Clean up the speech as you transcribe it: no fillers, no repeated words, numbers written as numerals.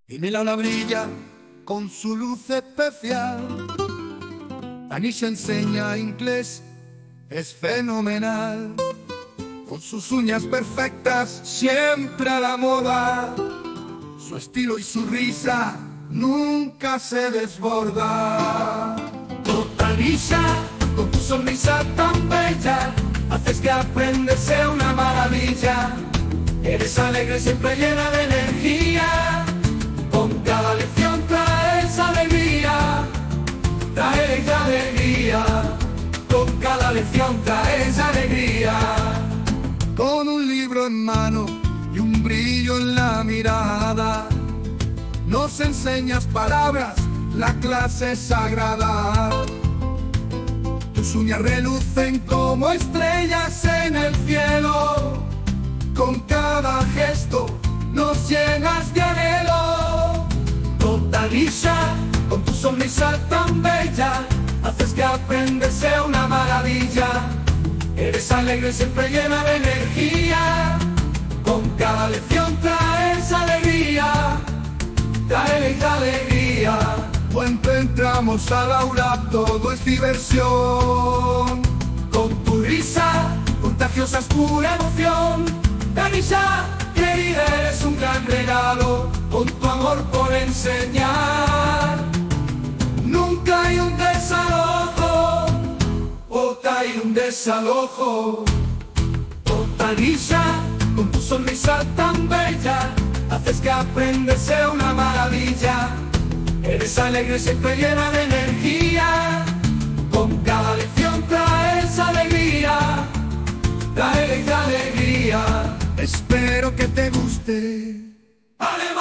Y mi Laura brilla con su luz especial. Anisha enseña inglés, es fenomenal. Con sus uñas perfectas, siempre a la moda. Su estilo y su risa nunca se desborda. Anisha, con tu sonrisa tan bella, haces que aprender sea una maravilla. Eres alegre, siempre llena de energía. Con cada lección traes alegría, traes alegría. Con cada lección traes alegría. Con un libro en mano y un brillo en la mirada, nos enseñas palabras, la clase es sagrada. Tus uñas relucen como estrellas en el cielo. Con cada gesto nos llenas de anhelo. Anisha, con tu sonrisa tan bella, haces que aprender sea una maravilla. Eres alegre, siempre llena de energía. Con cada lección traes alegría, traes alegría. Cuando entramos al aula todo es diversión. Con tu risa contagiosa es pura emoción. Anisha, querida, eres un gran regalo, con tu amor por enseñar. Nunca hay un desalojo, hay un desalojo. Anisha, con tu sonrisa tan bella, haces que aprender sea una maravilla. Eres alegre, siempre llena de energía. Con cada lección traes alegría, traes alegría. Espero que te guste. ¡Ale!